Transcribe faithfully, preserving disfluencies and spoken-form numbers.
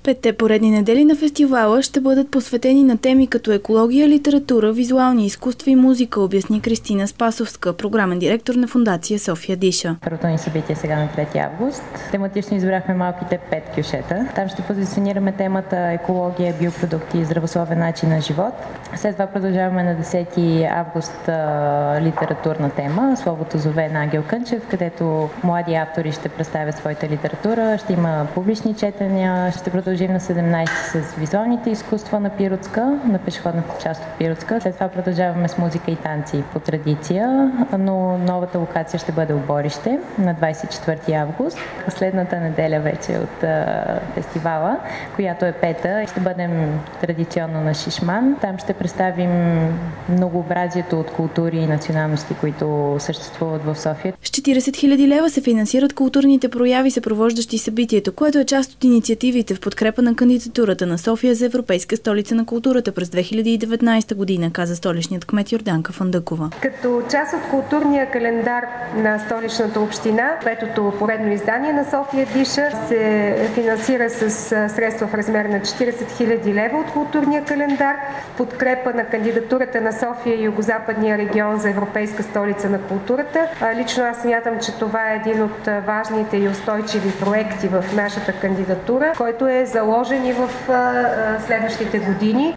Петте поредни недели на фестивала ще бъдат посветени на теми като екология, литература, визуални изкуства и музика, обясни Кристина Спасовска, програмен директор на фондация София Диша. Първото ни събитие сега на трети август. Тематично избрахме малките пет кюшета. Там ще позиционираме темата екология, биопродукти и здравословен начин на живот. След това продължаваме на десети август а, литературна тема, Словото зове на Ангел Кънчев, където млади автори ще представят своята литература, ще има публични четения, ще продължим на седемнадесети с визуалните изкуства на Пиротска, на пешеходната част от Пиротска. След това продължаваме с музика и танци по традиция, но новата локация ще бъде Оборище на двадесет и четвърти август. Последната неделя вече от а, фестивала, която е пета, ще бъдем традиционно на Шишман. Там ще представим многообразието от култури и националности, които съществуват в София. С четиридесет хиляди лева се финансират културните прояви, съпровождащи събитието, което е част от инициативите в подкрепа на кандидатурата на София за Европейска столица на културата през две хиляди и деветнадесета година, каза столичният кмет Йорданка Фандъкова. Като част от културния календар на столичната община, петото поредно издание на София Диша се финансира с средства в размер на четиридесет хиляди лева от културния календар в подкрепа на кандидатурата на София и Югозападния регион за Европейска столица на културата. Лично аз смятам, че това е един от важните и устойчиви проекти в нашата кандидатура, който е заложен и в следващите години.